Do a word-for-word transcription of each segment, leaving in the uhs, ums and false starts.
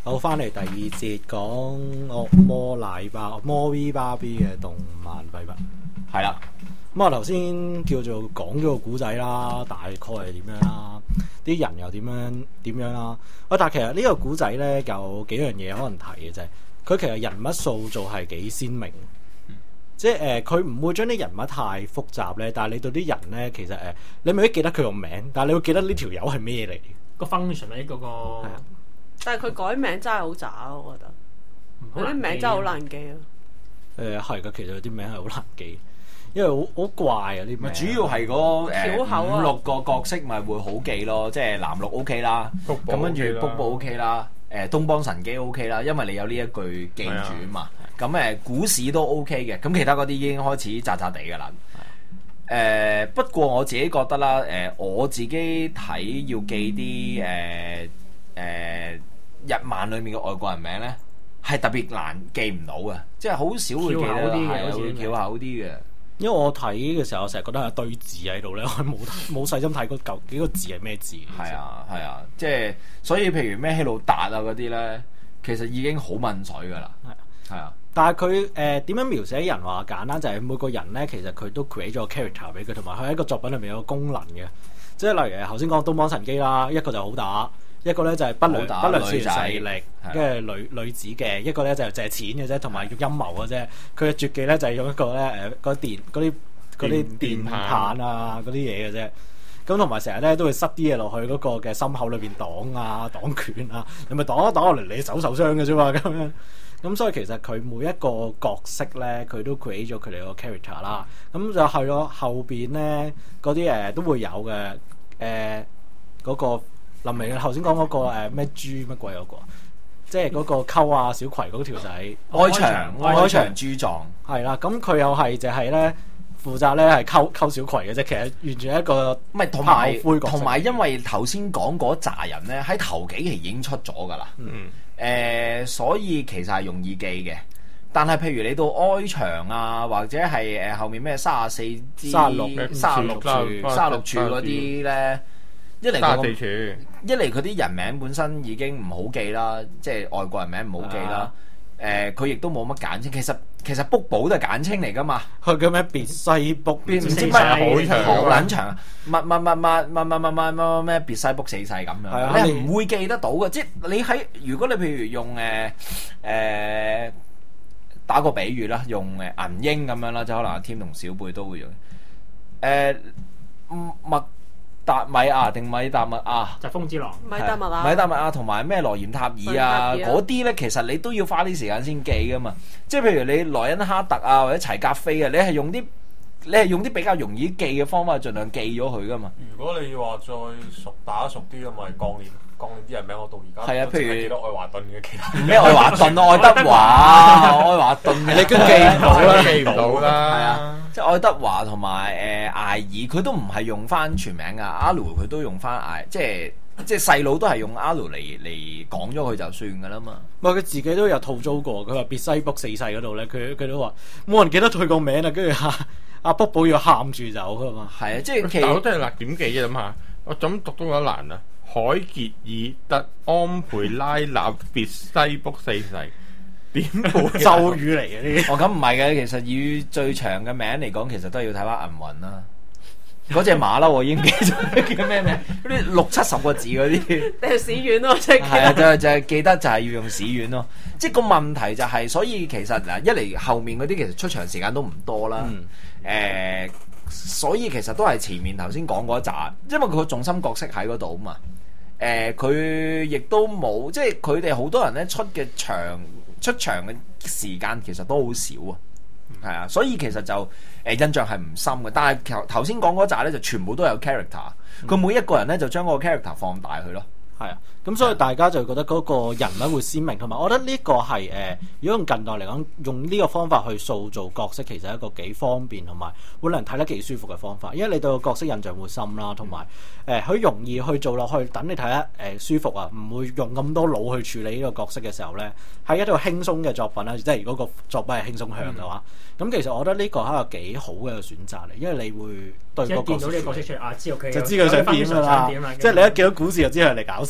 好，翻嚟第二節講惡魔奶爸、魔 V 芭比嘅動漫廢物， 係啦。 咁我頭先叫做講咗個古仔啦，大概係點樣啦，啲人又點樣點樣啦。喂，但係其實呢個古仔咧有幾樣嘢可能提嘅啫。佢其實人物塑造係幾鮮明，嗯、即係誒，佢、呃、唔會將啲人物太複雜咧。但係你對啲人咧，其實誒、呃，你未必記得佢個名，但係你會記得呢條友係咩嚟？ 個 function 咧，嗰個。 但係佢改名真係好渣，我覺得。有啲名真係好難記啊。誒係㗎，其實有啲名係好難記，因為好好怪啊啲名。 主要係嗰誒五六個角色咪會好記咯，即係藍綠 OK 啦，咁跟住瀑布 OK 啦，誒東方神機 OK 啦，因為你有呢一句記住嘛。咁誒股市都 OK 嘅，咁其他嗰啲已經開始渣渣地㗎啦。誒不過我自己覺得啦，誒我自己睇要記啲誒誒日漫裏面嘅外國人名咧，係特別難記唔到嘅，即係好少會記得，係會翹口啲嘅。 因為我睇嘅時候，我成日覺得有堆字喺度咧，我冇冇細心睇過舊幾個字係咩字。 係啊係啊，即係所以譬如咩希魯達啊嗰啲咧，其實已經好問水噶啦。係係啊， 但係佢誒點樣描寫人話簡單，就係、是、每個人咧，其實佢都 create 咗個 character 俾佢，同埋佢喺一個作品裏面有個功能嘅。即係例如頭先講東方神機啦，一個就好打。一個咧就係不良不良少年勢力，跟住女女子嘅，一個咧就係借錢嘅啫，同埋用陰謀嘅啫。佢嘅絕技咧就係用一個咧誒嗰電嗰啲嗰啲電棒啊嗰啲嘢嘅啫。咁同埋成日咧都會塞啲嘢落去嗰個嘅心口裏邊擋啊擋拳啊，你咪擋一擋落嚟，你手受傷嘅啫嘛咁樣。咁所以其實佢每一個角色咧，佢都 create 咗佢哋個 character 啦。咁就係咯，後邊咧嗰啲誒都會有嘅誒嗰個。林明頭先講嗰個誒咩豬乜鬼嗰個，即係嗰個溝啊小葵嗰條仔， 愛長愛長豬狀係啦，咁佢又係就係咧負責咧係溝溝小葵嘅啫，其實完全係一個唔係同埋同埋，因為頭先講嗰扎人咧喺頭幾期已經出咗噶啦，誒、嗯呃，所以其實係容易記嘅。但係譬如你到哀長啊，或者係誒後面咩三十四支、三十六、三十六處、三十六處嗰啲咧。一嚟佢一嚟佢啲人名本身已經唔好記啦，即係外國人名唔好記啦。誒，佢亦都冇乜簡稱。其實其實卜寶都係簡稱嚟噶嘛。 佢叫咩？別西卜， 唔知乜好長，好撚長。乜乜乜乜乜乜乜乜乜咩？別西卜死世咁樣。係啊，你唔會記得到嘅。即係你喺如果你譬如用誒誒打個比喻啦，用誒銀鷹咁樣啦，即係可能阿添同小貝都會用誒麥。達米亞定米達密亞， 疾風之狼， 米達密亞， 米達密亞同埋咩羅延塔爾啊，嗰啲咧其實你都要花啲時間先記噶嘛。即係譬如你萊恩哈特啊或者齊格飛啊，你係用啲你係用啲比較容易記嘅方法，盡量記咗佢噶嘛。 如果你話再熟打熟啲咁，咪鋼鍊鋼鍊啲人名我到而家係啊，譬如記得愛華頓嘅其他咩愛華頓、愛德華、愛華頓， 你都記唔到啦， 記唔到啦， 係啊。即係愛德華同埋誒艾爾，佢都唔係用翻全名噶，阿盧佢都用翻艾，即係即係細佬都係用阿盧嚟嚟講咗佢就算噶啦嘛。 唔係佢自己都有吐槽過，佢話別西卜四世嗰度咧，佢佢都話冇人記得佢個名啊，跟住阿阿卜寶要喊住走噶嘛。 係啊，即係其實我都係嗱點記啫，諗下我怎讀都覺得難啊。海傑爾特安培拉納別西卜四世。點咒語嚟嘅呢啲？ 哦，咁唔係嘅，其實以最長嘅名嚟講，其實都係要睇翻銀魂啦。嗰隻馬騮我已經記咗叫咩名？嗰啲六七十個字嗰啲。 定係史苑咯，即係。 係啊，就係就係記得就係要用史苑咯。即係個問題就係、是，所以其實嗱，一嚟後面嗰啲其實出場時間都唔多啦。誒、嗯呃，所以其實都係前面頭先講嗰一紮，因為佢個重心角色喺嗰度啊嘛。誒、呃，佢亦都冇，即係佢哋好多人咧出嘅場。出場嘅時間其實都好少啊，係啊，所以其實就誒、呃、印象係唔深嘅。但係頭頭先講嗰扎咧就全部都有 character，佢每一個人咧就將嗰個 character 放大佢咯。係啊， 咁所以大家就覺得嗰個人物會鮮明，同埋我覺得呢個係誒、呃，如果用近代嚟講，用呢個方法去塑造角色，其實係一個幾方便同埋會令人睇得幾舒服嘅方法，因為你對個角色印象會深啦，同埋誒好容易去做落去，等你睇得誒、呃、舒服啊，唔會用咁多腦去處理呢個角色嘅時候咧，係一套輕鬆嘅作品啦，即係如果個作品係輕鬆向嘅話，咁、嗯、其實我覺得呢個係一個幾好嘅一個選擇嚟，因為你會對個角色見到呢個角色出嚟啊，知道佢就知佢想點㗎啦，即係你一見到故事就知佢嚟搞笑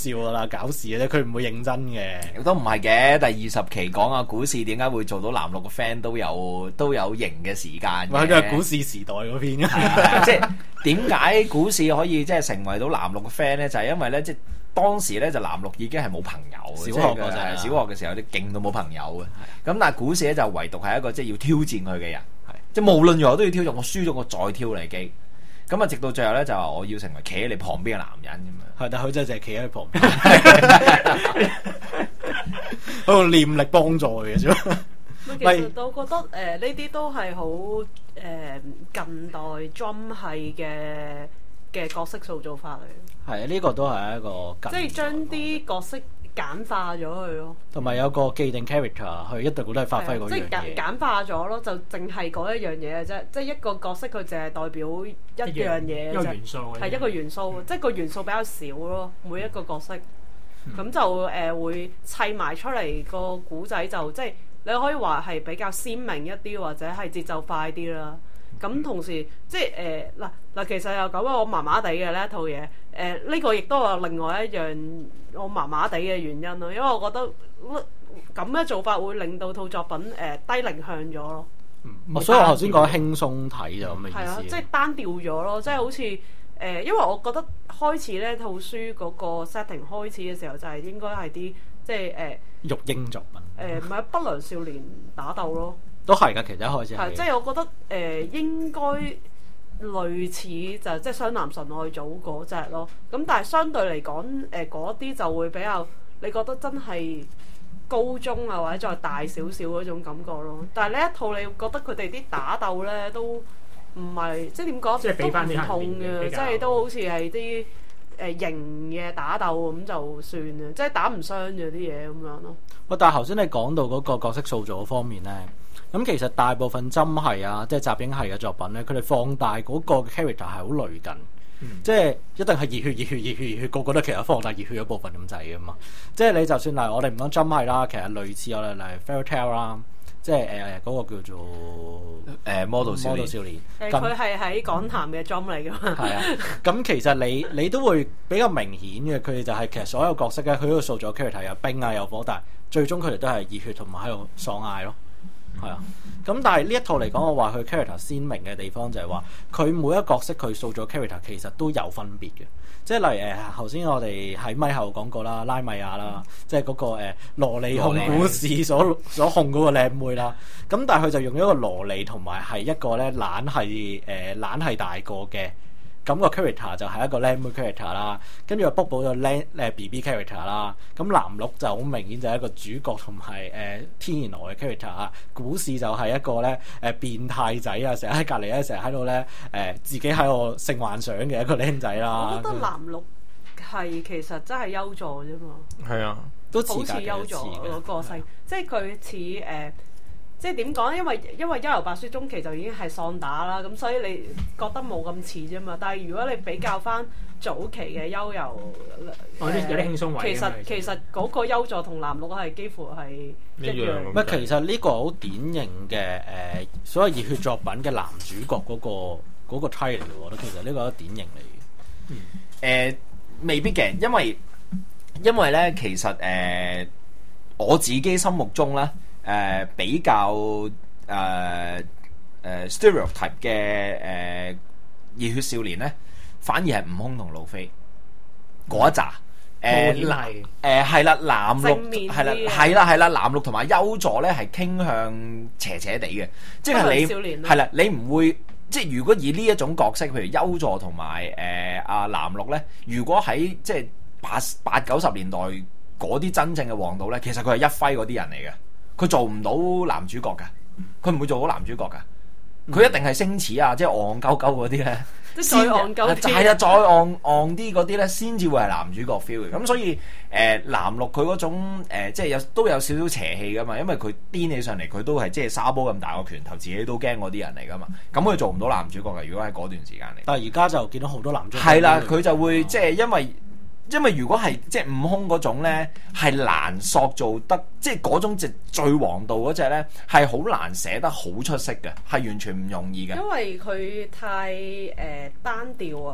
笑噶啦，搞事嘅啫，佢唔會認真嘅。 都唔係嘅，第二十期講下股市點解會做到藍綠嘅 friend 都有都有型嘅時間嘅。 佢都係股市時代嗰邊嘅，即係點解股市可以即係成為到藍綠嘅 friend 咧？就係、是、因為咧，即係當時咧就藍綠已經係冇朋友， 小學嗰陣， 小學嘅時候啲勁到冇朋友嘅。咁但係股市咧就唯獨係一個即係要挑戰佢嘅人，即係無論如何都要挑戰。我輸咗我再挑你機。咁啊，直到最後咧就話我要成為企喺你旁邊嘅男人咁樣。 係，但佢真係淨係企喺旁邊，喺度念力幫助嘅啫。 其實我覺得誒呢啲都係好誒近代 drum 系嘅嘅角色塑造法嚟。 係啊，呢個都係一個即係將啲角色簡化咗佢咯， 同埋有個既定 character，佢一定都係發揮嗰樣嘢。 即係簡簡化咗咯，就淨係嗰一樣嘢嘅啫。即係一個角色佢淨係代表一樣嘢， 一個元素係一個元素，即係個元素比較少咯。每一個角色咁、嗯、就誒、呃、會砌埋出嚟個古仔，就即係你可以話係比較鮮明一啲，或者係節奏快啲啦。咁同時即係誒嗱嗱，其實又咁我麻麻地嘅呢一套嘢。誒、呃、呢、這個亦都係另外一樣我麻麻地嘅原因咯，因為我覺得咁嘅做法會令到套作品誒、呃、低齡向咗咯。 嗯、所以我頭先講輕鬆睇就咁嘅意思。係啊， 即係單調咗咯，即係好似誒、呃，因為我覺得開始呢套書嗰個 setting 開始嘅時候就係應該係啲即係誒育嬰作品。誒唔係不良少年打鬥咯。 都係㗎，其實一開始係。 即係我覺得誒、呃、應該。類似就即係湘南純愛組嗰隻咯，咁但係相對嚟講，誒嗰啲就會比較你覺得真係高中啊或者再大少少嗰種感覺咯。但係呢一套你覺得佢哋啲打鬥咧都唔係即係點講， 即係俾翻啲唔痛嘅，即係都好似係啲誒型嘅打鬥咁就算啦，即係打唔傷嘅啲嘢咁樣咯。 喂，但係頭先你講到嗰個角色塑造方面咧。咁其實大部分針係啊，即係集影系嘅作品咧，佢哋放大嗰個 character 係好類近，嗯、即係一定係熱血、熱血、熱血、熱血，個個都其實放大熱血嗰部分咁滯噶嘛。即係你就算嗱，我哋唔講針係啦，其實類似我哋嚟 Fairy Tail 啦，即係誒嗰個叫做誒 model 少年。少年佢係喺港壇嘅針嚟噶嘛。係啊， 咁其實你你都會比較明顯嘅，佢哋就係其實所有角色咧，佢都塑造 character 有冰啊有火，但係最終佢哋都係熱血同埋喺度爽嗌咯。係啊，咁但係呢一套嚟講，我話佢 character 鮮明嘅地方就係話，佢每一個角色佢塑造 character 其實都有分別嘅，即係例如誒頭先我哋喺咪後講過啦，拉米亞啦，即係嗰個誒蘿莉控股市所所控嗰個靚妹啦，咁但係佢就用咗一個蘿莉同埋係一個咧懶係誒懶係大個嘅。咁個 character 就係一個靚妹 character 啦，跟住又卜補咗靚誒 B B character 啦。咁藍綠就好明顯就係一個主角同埋誒天然呆嘅 character 啊。股市就係一個咧誒、呃、變態仔啊，成日喺隔離咧，成日喺度咧誒自己喺度性幻想嘅一個僆仔啦。 我覺得藍綠係其實真係優助啫嘛。係啊， 都似好似優助個個性，即係佢似誒。即係點講咧？因為因為《幽遊白書》中期就已經係喪打啦，咁所以你覺得冇咁似啫嘛。但係如果你比較翻早期嘅幽遊， 有啲有啲輕鬆位。 其實其實嗰個優助同藍綠係幾乎係一樣。 唔係，其實呢個好典型嘅誒、呃，所謂熱血作品嘅男主角嗰、那個嗰、那個 type 嚟嘅，我覺得其實呢個都典型嚟嘅。 嗯，呃、未必嘅，因為因為咧，其實誒、呃、我自己心目中咧。誒、呃、比較誒誒、呃呃、stereotype 嘅誒、呃、熱血少年咧，反而係悟空同路飛嗰一紮誒藍誒係啦，藍綠係啦係啦係啦，藍綠同埋優助咧係傾向斜斜地嘅，即係你係啦，你唔會即係如果以呢一種角色，譬如優助同埋誒阿藍綠咧，如果喺即係八八九十年代嗰啲真正嘅王道咧，其實佢係一輝嗰啲人嚟嘅。佢做唔到男主角噶，佢唔會做到男主角噶，佢、嗯、一定係星矢啊，即係戇鳩鳩嗰啲咧， 即係再戇鳩啲， 係啊，再戇戇啲嗰啲咧，先至會係男主角 feel 嘅。咁所以誒、呃，藍綠佢嗰種、呃、即係有都有少少邪氣噶嘛，因為佢癲起上嚟，佢都係即係沙煲咁大個拳頭，自己都驚嗰啲人嚟噶嘛。咁佢做唔到男主角嘅，如果喺嗰段時間嚟。 但係而家就見到好多男主角。 係啦，佢就會即係因為。因為如果係即係悟空嗰種咧，係難塑造得，即係嗰種即最王道嗰隻咧，係好難寫得好出色嘅，係完全唔容易嘅。 因為佢太誒、呃、單調啊，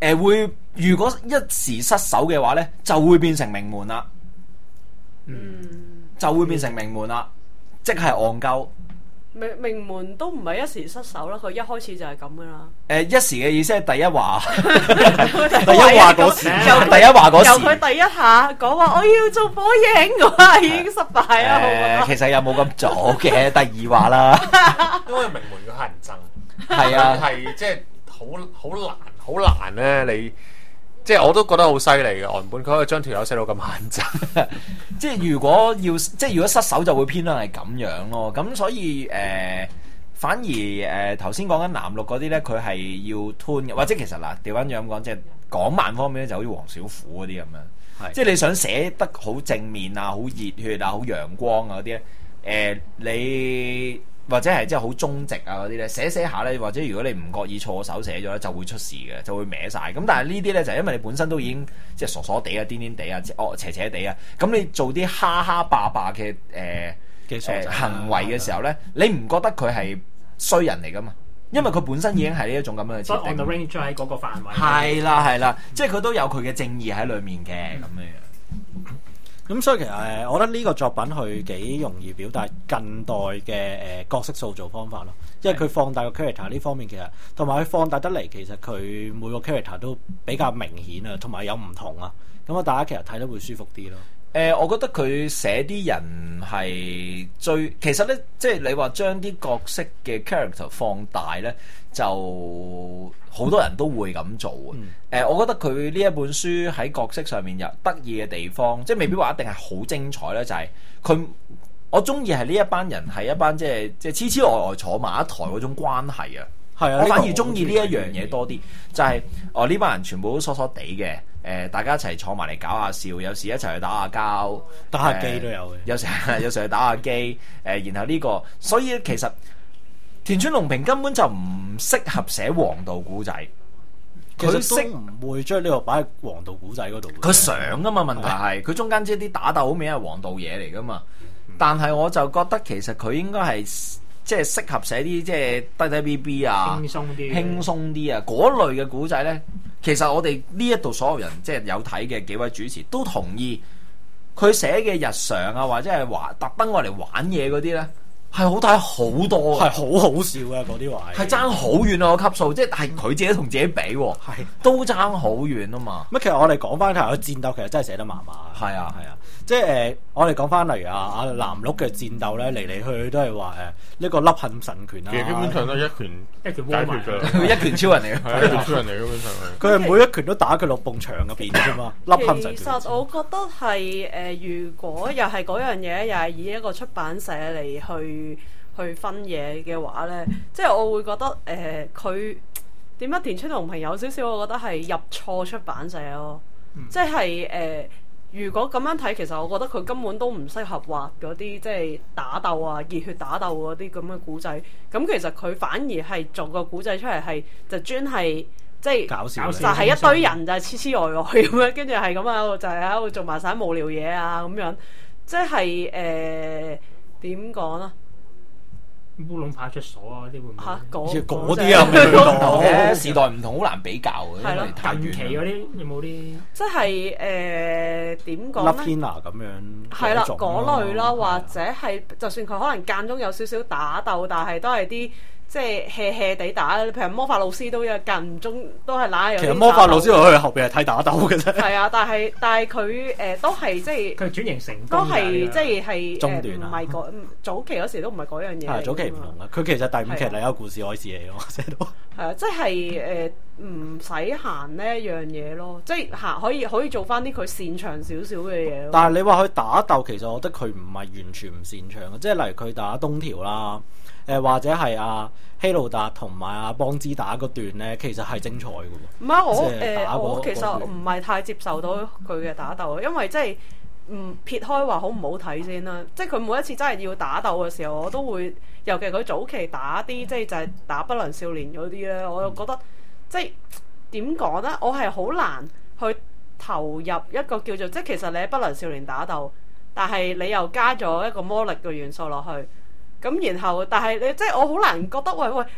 誒會如果一時失手嘅話咧，就會變成名門啦， 嗯， 就會變成名門啦，即係戇鳩。 名名門都唔係一時失手啦，佢一開始就係咁噶啦。 誒一時嘅意思係第一話， 第一話嗰時第一話嗰時由佢第一下講話我要做火影，我話已經失敗啦。 誒其實又冇咁早嘅，第二話啦。 因為名門要乞人憎， 係啊， 係即係好好難好難咧。你即係我都覺得好犀利嘅岸本，佢可以將條友寫到咁乞人憎。 即係如果要即係如果失手就會偏向係咁樣咯。咁所以誒、呃，反而誒頭先講緊男六嗰啲咧，佢係要 tune 嘅，或者其實嗱調翻轉咁講，即係港漫方面咧就好似黃小虎嗰啲咁樣， 係即係你想寫得好正面啊、好熱血啊、好陽光啊嗰啲咧，誒、呃、你。或者係即係好忠直啊嗰啲咧，寫寫下咧，或者如果你唔覺意錯手寫咗咧，就會出事嘅，就會歪晒。咁但係呢啲咧就係因為你本身都已經即係傻傻地啊、癲癲地啊、哦邪邪地啊，咁你做啲哈哈霸霸嘅誒誒行為嘅時候咧，你唔覺得佢係衰人嚟噶嘛？因為佢本身已經係呢一種咁樣嘅設定。 所以 on the range 喺嗰個範圍。 係啦係啦，即係佢都有佢嘅正義喺裡面嘅咁樣。 咁所以其實誒，我覺得呢個作品佢幾容易表達近代嘅誒、呃、角色塑造方法咯，因為佢放大個 character 呢方面其實，同埋佢放大得嚟，其實佢每個 character 都比較明顯啊，同埋有唔同啊，咁啊大家其實睇得會舒服啲咯。 誒、呃，我覺得佢寫啲人係最，其實咧，即係你話將啲角色嘅 character 放大咧，就好多人都會咁做嘅。誒、 嗯呃，我覺得佢呢一本書喺角色上面有得意嘅地方，即係未必話一定係好精彩咧，就係、是、佢我中意係呢一班人係一班即係即係痴痴呆呆坐埋一台嗰種關係啊。 係啊， 我反而中意呢一樣嘢多啲，就係、是、哦呢班人全部都疏疏地嘅。誒、呃，大家一齊坐埋嚟搞下笑，有時一齊去打下交， 打下機都有嘅、 呃。有時有時去打下機，誒、呃，然後呢、這個，所以其實田村隆平根本就唔適合寫王道古仔， 佢識唔會將呢個擺喺王道古仔嗰度。 佢想啊嘛，問題係佢中間即係啲打鬥好明顯係王道嘢嚟噶嘛，但係我就覺得其實佢應該係即係適合寫啲即係低低 B B 啊， 輕鬆啲， 輕鬆啲啊嗰類嘅古仔咧。其實我哋呢一度所有人即係有睇嘅幾位主持都同意，佢寫嘅日常啊，或者係話特登我嚟玩嘢嗰啲咧，係好睇好多， 係好好笑嘅嗰啲位， 係爭好遠啊個級數，即係係佢自己同自己比，係都爭好遠啊嘛。 乜其實我哋講翻頭個戰鬥，其實真係寫得麻麻。 係啊係啊，即係誒、呃，我哋講翻例如啊啊藍鹿嘅戰鬥咧，嚟嚟去去都係話誒呢個凹陷神拳啊， 其實基本上都一拳一拳解決㗎， 佢一拳超人嚟嘅， 係一拳超人嚟基本上係。 佢係每一拳都打佢落埲牆入邊啫嘛，凹陷神拳。 其實我覺得係誒、呃，如果又係嗰樣嘢，又係以一個出版社嚟去去分嘢嘅話咧，即係我會覺得誒，佢點解田村隆平有少少，我覺得係入錯出版社咯，嗯、即係誒。呃如果咁樣睇，其實我覺得佢根本都唔適合畫嗰啲即係打鬥啊、熱血打鬥嗰啲咁嘅古仔。咁其實佢反而係做個古仔出嚟，係就專係即係搞笑， 就係一堆人就係痴痴呆呆咁樣，跟住係咁喺度就係喺度做埋晒無聊嘢啊咁樣。即係誒點講啊？ 烏龍派出所啊！啲會唔會嚇嗰嗰啲啊？ 嘅時代唔同，好難比較嘅，因為太遠。 近期嗰啲有冇啲？ 即係誒點講咧？ Lapina 咁樣係啦，嗰類啦，或者係就算佢可能間中有少少打鬥，但係都係啲即係 hea hea 地打。譬如魔法老師都有間唔中都係揦有。 其實魔法老師落去後邊係睇打鬥嘅啫。 係啊，但係但係佢誒都係即係佢轉型成都係即係係中段唔係嗰早期嗰時都唔係嗰樣嘢。 係早期唔同啊！佢其實第五期嚟有故事開始嚟咯，寫到係啊，即係誒唔使行呢一樣嘢咯，即係行可以可以做翻啲佢擅長少少嘅嘢咯。 但係你話佢打鬥，其實我覺得佢唔係完全唔擅長嘅，即係例如佢打東條啦，誒、呃、或者係阿希路達同埋阿邦之打嗰段咧，其實係精彩嘅喎。 唔係我誒、 呃呃，我其實唔係太接受到佢嘅打鬥，因為即係唔撇開話好唔好睇先啦。即係佢每一次真係要打鬥嘅時候，我都會，尤其佢早期打啲即係就係打不良少年嗰啲咧，我又覺得即係點講咧？我係好難去投入一個叫做即係其實你喺不良少年打鬥，但係你又加咗一個魔力嘅元素落去。咁然後，但係你即係我好難覺得，喂喂，一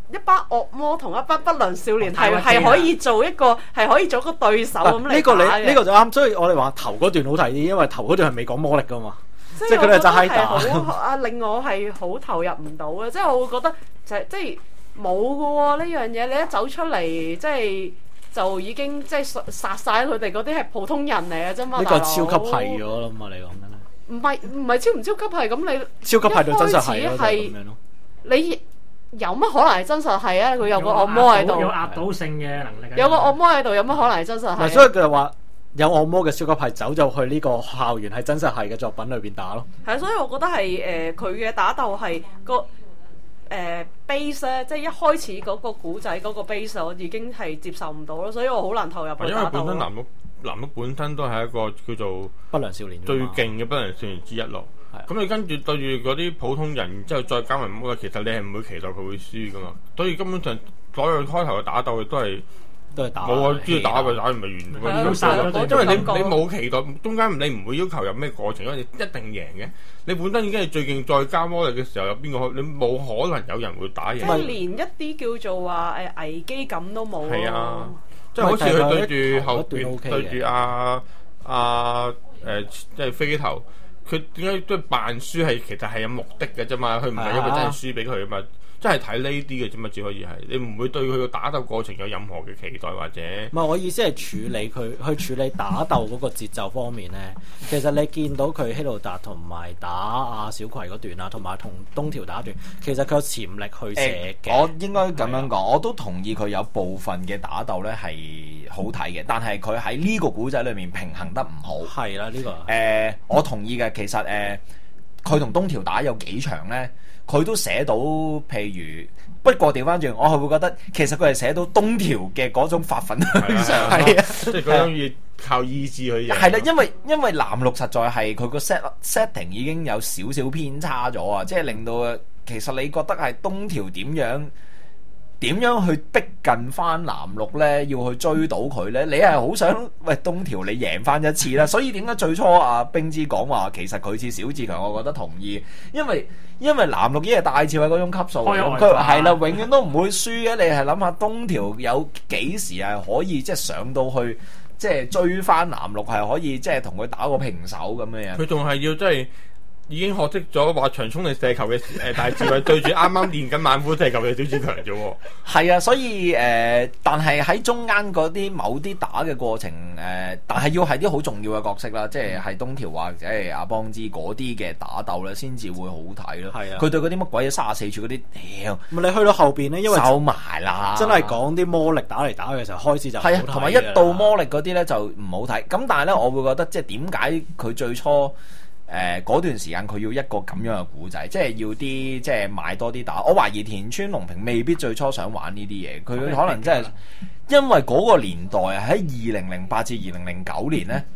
一班惡魔同一班不良少年係哦係可以做一個係可以做一個對手咁嚟呢個打嘅你呢個就啱，所以我哋話頭嗰段好睇啲，因為頭嗰段係未講魔力噶嘛。 即即係佢哋就係係好啊，令我係好投入唔到嘅，即係我會覺得就即係冇嘅喎呢樣嘢，你一走出嚟即係就已經即係殺晒佢哋嗰啲係普通人嚟嘅啫嘛。 呢個大佬超級係咗啦嘛，你講緊係唔係唔係超唔超級係咁你超級係到真實係咯，就係一開始係咁樣咯。 你有乜可能係真實係啊？佢有個惡魔喺度， 有壓倒性嘅能力。 有個惡魔喺度，有乜可能係真實係啊？ 唔係，所以佢就話有惡魔嘅超級係走就去呢個校園係真實係嘅作品裏邊打咯。 係啊，所以我覺得係誒佢嘅打鬥係個誒、呃、base 咧，即係一開始嗰個古仔嗰個 base 我已經係接受唔到咯，所以我好難投入去因為打鬥咯。 本身男鹿男鹿本身都係一個叫做不良少年最勁嘅不良少年之一咯。咁你跟住對住嗰啲普通人，然之後再加埋魔力，其實你係唔會期待佢會輸噶嘛。所以根本上所有開頭嘅打鬥亦都係都係打冇啊，只要打咪打完咪完。 係啊因為殺咗嗰你種感覺你冇期待，中間你唔會要求有咩過程，因為你一定贏嘅。你本身已經係最勁，再加魔力嘅時候，有邊個可你冇可能有人會打贏即？係連一啲叫做話誒危機感都冇咯。 係啊，即係好似佢對住後頭一段邊 OK 嘅對住阿阿誒即係飛機頭，佢點解都係扮輸係其實係有目的嘅啫嘛？佢唔係因為真係輸俾佢啊嘛，真係睇呢啲嘅啫嘛，只可以係你唔會對佢個打鬥過程有任何嘅期待或者。 唔係，我意思係處理佢去處理打鬥嗰個節奏方面咧。其實你見到佢希路達同埋打阿小葵嗰段啊，同埋同東條打段，其實佢有潛力去射嘅、 我應該咁樣講，我都同意佢有部分嘅打鬥咧係好睇嘅，但係佢喺呢個古仔裏面平衡得唔好。 係啦，呢、個誒、呃我同意嘅。其實誒，佢同東條打有幾場咧，佢都寫到，譬如不過調翻轉，我係會覺得其實佢係寫到東條嘅嗰種發奮向上，係啊， 即係嗰種要靠意志去贏。 係啦，因為因為藍綠實在係佢個 set setting 已經有少少偏差咗啊，即係令到其實你覺得係東條點樣？點樣去逼近翻藍綠呢？要去追到佢呢？你係好想喂東條你贏翻一次啦，所以點解最初阿冰之講話其實佢似小志強，我覺得同意，因為因為藍綠已經係大智慧嗰種級數， 開外佢掛係啦，永遠都唔會輸嘅。你係諗下東條有幾時係可以即係上到去，即係追翻藍綠係可以即係同佢打個平手咁嘅樣。 佢仲係要即係已經學識咗話長衝力射球嘅誒大智慧，對住啱啱練緊猛虎射球嘅小志強啫喎。 係啊，所以誒、呃，但係喺中間嗰啲某啲打嘅過程誒、呃，但係要係啲好重要嘅角色啦，即係係東條或者係阿邦之嗰啲嘅打鬥咧，先至會好睇咯。 係啊佢對嗰啲乜鬼嘢三十四處嗰啲，屌咁你去到後邊咧，因為收埋啦， 真係講啲魔力打嚟打去嘅時候，開始就唔好係啊， 睇同埋一到魔力嗰啲咧就唔好睇。咁但係咧，我會覺得即係點解佢最初誒嗰、段時間佢要一個咁樣嘅古仔，即係要啲即係買多啲打。我懷疑田村龍平未必最初想玩呢啲嘢，佢可能真係因為嗰個年代喺二零零八至二零零九年呢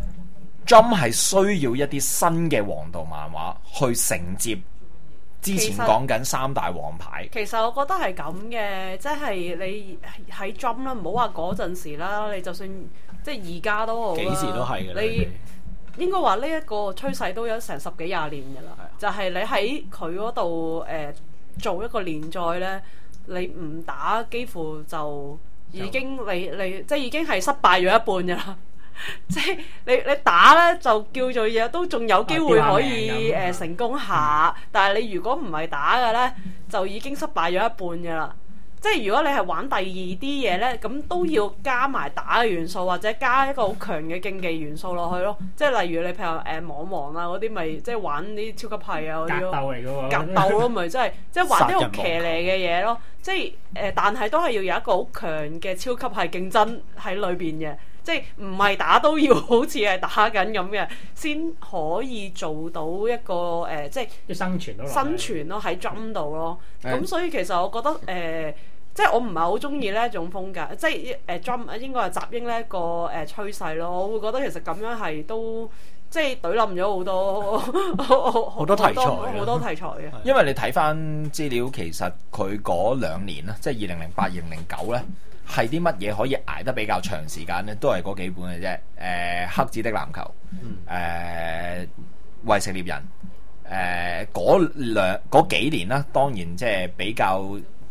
Jump 係需要一啲新嘅王道漫畫去承接之前講緊三大王牌。 其實我覺得係咁嘅，即係你喺 Jump 啦，唔好話嗰陣時啦，你就算即係而家都好啦， 幾時都係嘅啦。 你應該話呢一個趨勢都有成十幾廿年嘅啦，就係你喺佢嗰度誒做一個連載咧，你唔打幾乎就已經你你即係已經係失敗咗一半嘅啦。即係你你打咧就叫做嘢都仲有機會可以誒、呃、成功下，但係你如果唔係打嘅咧，就已經失敗咗一半嘅啦。即係如果你係玩第二啲嘢咧，咁都要加埋打嘅元素，或者加一個好強嘅競技元素落去咯。即係例如你譬如誒、呃、網王啊嗰啲，咪即係玩啲超級係啊嗰啲咯， 格鬥嚟嘅喎， 格鬥咯，咪即係即係玩啲好騎呢嘅嘢咯。即係誒、呃，但係都係要有一個好強嘅超級係競爭喺裏邊嘅。即係唔係打都要好似係打緊咁嘅，先可以做到一個誒、呃，即係要生存咯， 生存咯喺 Jump 度咯。咁、 嗯、 所以其實我覺得誒、呃，即係我唔係好中意呢一種風格，即係誒 Jump 應該係集英呢一個誒、呃、趨勢咯。我會覺得其實咁樣係都即係懟冧咗好多好多題材好多題材嘅。 因為你睇翻資料，其實佢嗰兩年啦，即係二零零八、二零零九咧。係啲乜嘢可以捱得比較長時間呢？都係嗰幾本嘅啫。誒、呃，黑子的籃球，誒、呃，為食獵人，誒、呃，嗰兩嗰幾年啦，當然即係比較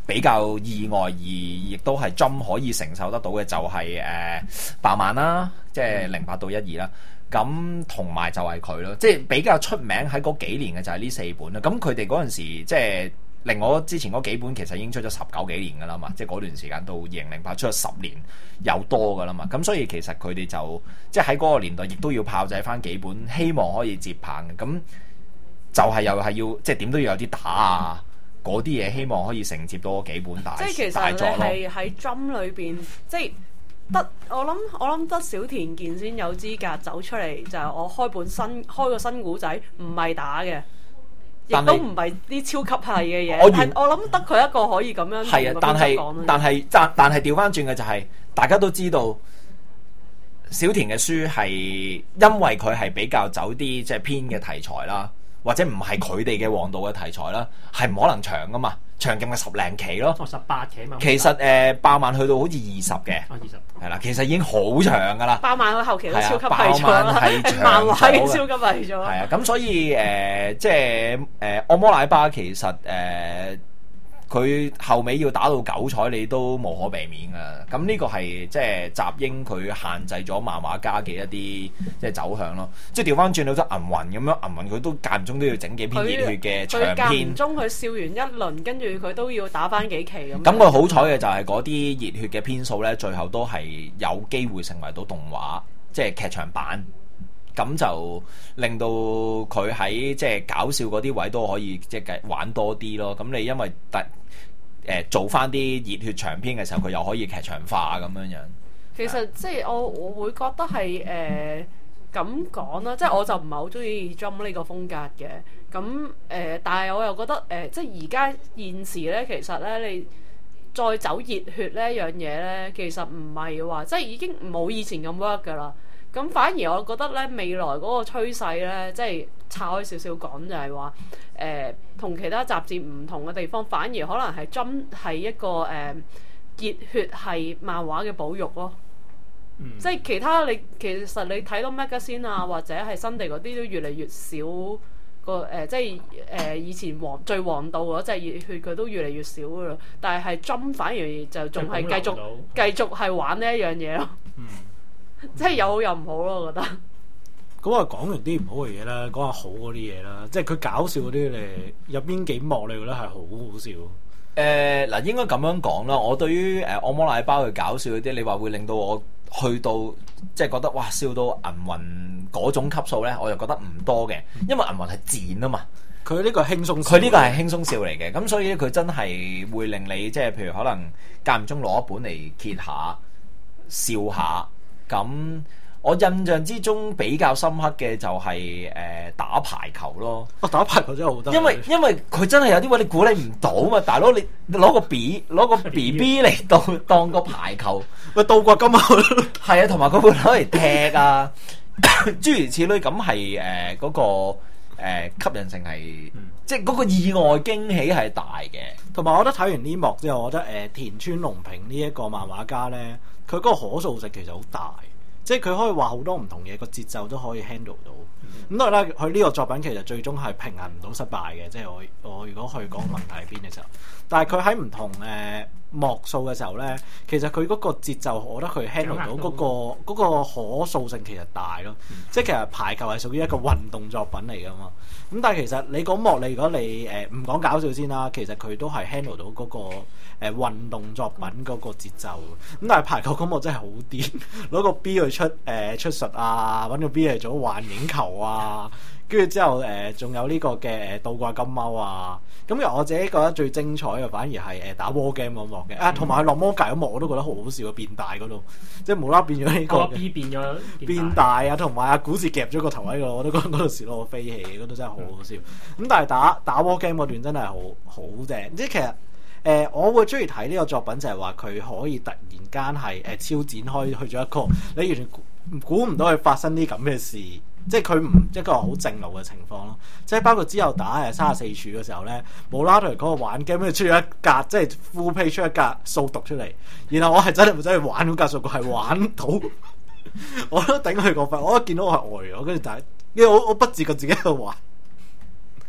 比較意外而亦都係 Jump 可以承受得到嘅就係、是、誒、呃、爆漫啦，即係零八到一二啦。咁同埋就係佢咯，即係比較出名喺嗰幾年嘅就係呢四本啦。咁佢哋嗰陣時即係令我之前嗰幾本其實已經出咗十九幾年噶啦嘛，即係嗰段時間到二零零八出咗十年有多噶啦嘛。咁所以其實佢哋就即係喺嗰個年代亦都要炮製翻幾本，希望可以接棒嘅。咁就係又係要即係點都要有啲打啊嗰啲嘢，希望可以承接到嗰幾本大即係其大作咯。 實你係喺 Jump 裏邊，即係得我諗我諗得小田健先有資格走出嚟，就係、是、我開本新開個新古仔，唔係打嘅。亦都唔係啲超級係嘅嘢，係我諗得佢一個可以咁樣係啊，但係但係但但係調翻轉嘅就係、是，大家都知道小田嘅書係因為佢係比較走啲即係偏嘅題材啦，或者唔係佢哋嘅王道嘅題材啦，係唔可能長噶嘛，長勁嘅十零期咯， 哦十八期嘛。 其實誒、呃、爆漫去到好似二十嘅， 哦二十係啦，其實已經好長噶啦。 爆漫佢後期都超級係係咗啦， 係漫畫已經超級係咗。 係啊，咁所以誒、呃，即係誒，惡、呃、魔奶巴其實誒，佢、呃、後尾要打到九彩，你都無可避免噶。咁呢個係即係集英佢限制咗漫畫家嘅一啲即係走向咯。即係調翻轉到咗銀魂咁樣，銀魂佢都間唔中都要整幾篇熱血嘅長篇。 佢間唔中佢笑完一輪，跟住佢都要打翻幾期咁。 咁佢好彩嘅就係嗰啲熱血嘅篇數咧，最後都係有機會成為到動畫，即係劇場版。咁就令到佢喺即係搞笑嗰啲位都可以即係玩多啲咯。咁你因為特誒做翻啲熱血長篇嘅時候，佢又可以劇場化咁樣樣。 其實即係我我會覺得係誒咁講啦，即係我就唔係好中意 Jump 呢個風格嘅。咁誒、呃，但係我又覺得誒、呃，即係而家現時咧，其實咧你再走熱血呢一樣嘢咧，其實唔係話即係已經冇以前咁 work 噶啦。咁反而我覺得咧，未來嗰個趨勢咧，即係拆開少少講，就係話誒，同其他雜誌唔同嘅地方，反而可能係 Jump 係一個誒、呃、熱血係漫畫嘅保育咯。嗯、即係其他你其實你睇到 Magazine 啊，或者係新地嗰啲都越嚟越少個誒、呃，即係誒、呃、以前王最王道嗰隻熱血佢都越嚟越少噶啦。但係係 Jump 反而就仲係繼續繼續係玩呢一樣嘢咯。嗯即係有好有唔好咯，我覺得。 咁啊，講完啲唔好嘅嘢啦，講下好嗰啲嘢啦。即係佢搞笑嗰啲，你入邊幾幕你覺得係好好笑？誒、 呃，嗱，應該咁樣講啦。我對於誒惡魔奶包去搞笑嗰啲，你話會令到我去到即係覺得哇笑到銀魂嗰種級數咧，我又覺得唔多嘅，因為銀魂係賤啊嘛。 佢呢個輕鬆， 佢呢個係輕鬆笑嚟嘅，咁所以佢真係會令你即係譬如可能間唔中攞一本嚟揭下笑下。咁我印象之中比較深刻嘅就係、是、誒、呃、打排球咯。 哦，打排球真係好得。因為因為佢真係有啲位你估你唔到嘛，大佬你攞個 B 攞個 B B 嚟當當個排球， 喂倒掛金口。 係啊，同埋佢會攞嚟踢啊，諸如此類咁係誒嗰個誒、呃、吸引性係，嗯、即係嗰個意外驚喜係大嘅。 同埋我覺得睇完呢幕之後，我覺得誒、呃、田村隆平呢一個漫畫家咧。佢嗰個可塑性其實好大，即係佢可以話好多唔同嘢，個節奏都可以 handle 到。咁當然啦，佢呢個作品其實最終係平衡唔到失敗嘅，即係我我如果去講問題喺邊嘅時候，但係佢喺唔同誒、呃、幕數嘅時候咧，其實佢嗰個節奏，我覺得佢 handle 到嗰、嗰個嗰個可塑性其實大咯。嗯、即係其實排球係屬於一個運動作品嚟噶嘛。咁但係其實你講幕，你如果你誒唔講搞笑先啦，其實佢都係 handle 到嗰、嗰個。誒運動作品嗰個節奏，咁但係排球嗰幕真係好癲，攞個 B 去出誒、呃、出術啊，揾個 B 嚟做幻影球啊，跟住之後誒仲、呃、有呢個嘅倒掛金貓啊，咁其實我自己覺得最精彩嘅反而係誒打 war game 嗰幕嘅，啊同埋佢落魔界嗰幕我都覺得好好笑，變大嗰度，即係無啦變咗呢、這個 B 變咗變大啊，同埋阿古士夾咗個頭喺度，我都覺得嗰度笑到我飛起，嗰度真係好好笑。咁、嗯、但係打打 war game 嗰段真係好好正，即係其實。誒、呃，我會中意睇呢個作品就係話佢可以突然間係誒、呃、超展開去咗一個你完全估唔到佢發生啲咁嘅事，即係佢唔一個好正路嘅情況咯。即係包括之後打誒三十四處嘅時候咧，冇啦啦嗰個玩 game 跟住出咗一格，即係 full page 出一格數獨出嚟，然後我係真係唔真係玩嗰格數獨係玩到，我都頂佢個肺，我一見到我係呆咗，跟住就係因為我我不自覺自己喺度玩。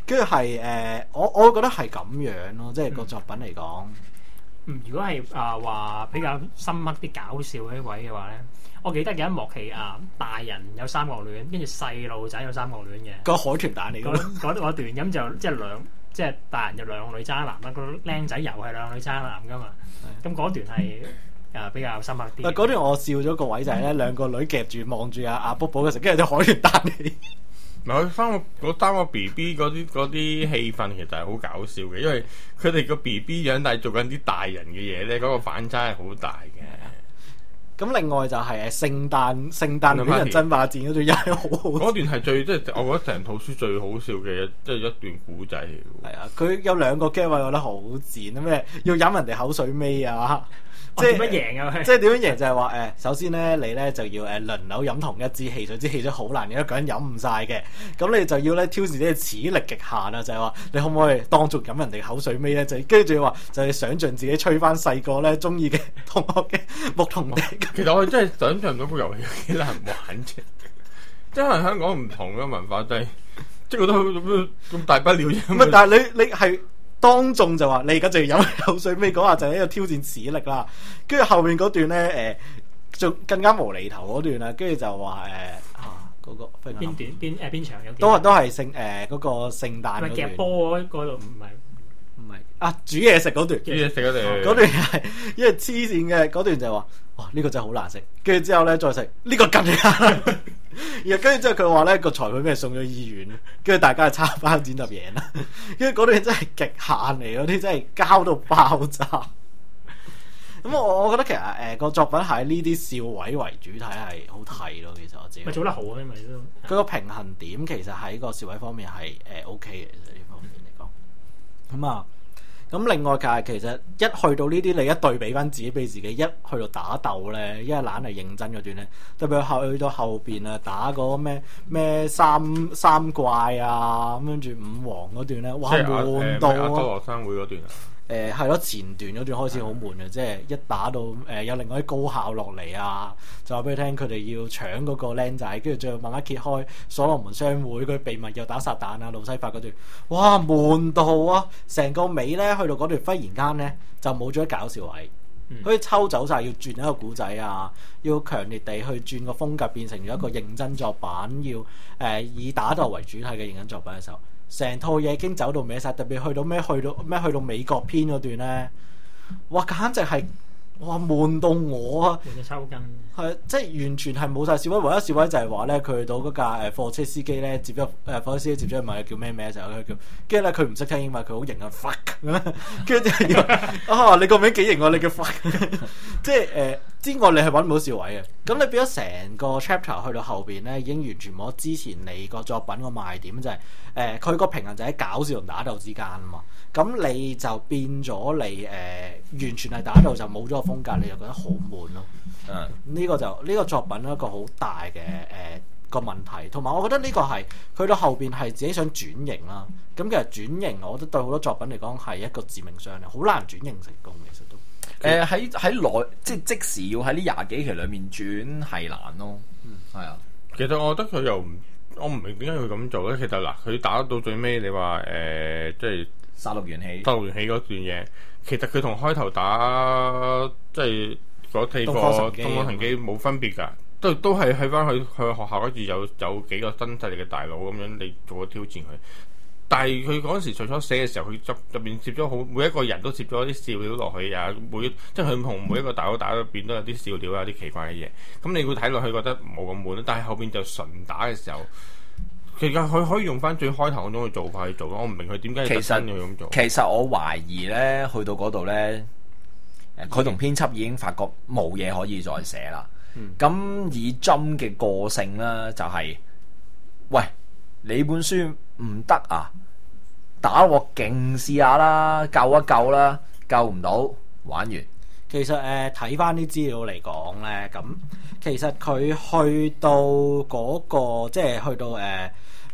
跟住係誒，我我覺得係咁樣咯，即係個作品嚟講。 嗯，如果係啊話比較深刻啲搞笑嗰啲位嘅話咧，我記得有一幕係啊大人有三角戀，跟住細路仔有三角戀嘅。 個海豚蛋嚟嗰㗎。 嗰嗰段咁就即係兩即係大人就兩個女渣男啦，個僆仔又係兩個女渣男噶嘛。咁嗰段係啊比較深刻啲。 嗱嗰段我笑咗個位就係咧，兩個女夾住望住阿阿卜卜嘅時候，跟住隻海豚蛋嚟。 唔係佢三個嗰三個 B B 嗰啲嗰啲氣氛其實係好搞笑嘅，因為佢哋個 B B 樣但係做緊啲大人嘅嘢咧，嗰、嗰個反差係好大嘅。 咁另外就係誒聖誕聖誕戀人爭霸戰嗰段又係好好笑。 嗰段係最即係我覺得成套書最好笑嘅即係一段古仔嚟嘅。 係啊，佢有兩個 game 位，我覺得好賤啊！咩要飲人哋口水尾啊！即係點樣贏啊？ 即係點樣贏就係話誒，首先咧你咧就要誒輪流飲同一支汽水，支汽水好難嘅，一個人飲唔晒嘅。咁你就要咧挑戰啲恥力極限啊！就係話你可唔可以當眾飲人哋口水尾咧？就跟住仲要話就係想像自己吹翻細個咧中意嘅同學嘅牧童笛。 其實我真係想象唔到個遊戲幾難玩啫，即係可能香港唔同嘅文化就係即係覺得咁咁大不了啫。 唔係，但係你你係。當眾就話你而家就要飲口水尾嗰下就係一個挑戰恥力啦，跟住後面嗰段咧誒，仲、呃、更加無厘頭嗰段啦，跟住就話誒啊嗰、嗰個邊段邊誒邊場有都係都係聖誒嗰個聖誕嗰段夾波嗰度唔係唔係啊煮嘢食嗰段煮嘢食嗰段嗰段係因為黐線嘅嗰段就係話哇呢、呢個真係好難食，跟住之後咧再食呢、呢個更難。然後跟住之後佢話咧個裁判俾人送咗醫院，跟住大家係叉包剪揼贏啦。跟住嗰段真係極限嚟，嗰啲真係膠到爆炸。咁我我覺得其實誒個、呃、作品喺呢啲笑位為主體係好睇咯。其實我自己咪做得好啊，因為都佢個平衡點其實喺個笑位方面係誒、呃、OK 嘅。其實呢方面嚟講，咁啊。咁另外就係其實一去到呢啲，你一對比翻自己俾自己，一去到打鬥咧，一係懶係認真嗰段咧，特別去到後邊啊，打嗰個咩咩三三怪啊，咁跟住五王嗰段咧，哇悶到亞洲學生會嗰段啊！ 誒係咯，前段嗰段開始好悶嘅，即係一打到誒、呃、有另外啲高校落嚟啊，就話俾你聽佢哋要搶嗰個僆仔，跟住最後慢慢揭開所羅門商會佢秘密又打撒旦啊，路西法嗰段，哇悶到啊！成個尾咧去到嗰段忽然間咧就冇咗搞笑位，可以、嗯、抽走晒，要轉一個古仔啊，要強烈地去轉個風格，變成咗一個認真作品，要誒、呃、以打鬥為主題嘅認真作品嘅時候。成套嘢已經走到歪晒，特別去到咩去到咩去到美國篇嗰段咧，哇簡直係哇悶到我啊！ 悶到抽筋， 係即係完全係冇晒笑位，唯一笑位就係話咧，佢去到嗰架誒貨車司機咧接咗誒貨車司機接咗去問佢叫咩名嘅時候，佢叫跟住咧佢唔識聽英文，佢好型啊 fuck， 跟住就要啊你個名幾型喎，你叫 fuck， 即係誒、呃、之外你係揾唔到笑位嘅，咁你變咗成個 chapter 去到後邊咧已經完全冇之前你個作品個賣點就係誒佢個平衡就喺搞笑同打鬥之間啊嘛。咁你就變咗你誒、呃、完全係打鬥就冇咗個風格，你就覺得好悶咯。嗯，呢個就呢、呢個作品一個好大嘅誒、呃、個問題，同埋我覺得呢個係去到後邊係自己想轉型啦。咁其實轉型，我覺得對好多作品嚟講係一個致命傷嚟，好難轉型成功。其實都誒喺喺內即係即時要喺呢廿幾期裡面轉係難咯。嗯，係啊。 其實我覺得佢又唔，我唔明點解佢咁做咧。其實嗱，佢打到最尾，你話誒、呃、即係。 殺戮元氣， 殺戮元氣嗰段嘢，其實佢同開頭打即係嗰四個東方神機冇分別㗎，都都係去翻去去學校嗰住有有幾個新勢力嘅大佬咁樣，你做個挑戰佢。但係佢嗰陣時最初寫嘅時候，佢入入邊接咗好每一個人都接咗啲笑料落去啊，每即係佢同每一個大佬打入邊都有啲笑料啊，有啲奇怪嘅嘢。咁你會睇落去覺得冇咁悶，但係後邊就純打嘅時候。其實佢可以用翻最開頭嗰種嘅做法去做咯，我唔明佢點解要特登要咁做。 其實我懷疑咧，去到嗰度咧，誒佢同編輯已經發覺冇嘢可以再寫啦。咁、嗯、以針嘅個性咧，就係、是、喂你本書唔得啊，打我勁試下啦，救一救啦，救唔到玩完。 其實誒睇翻啲資料嚟講咧，咁其實佢去到嗰、那個即係去到誒。呃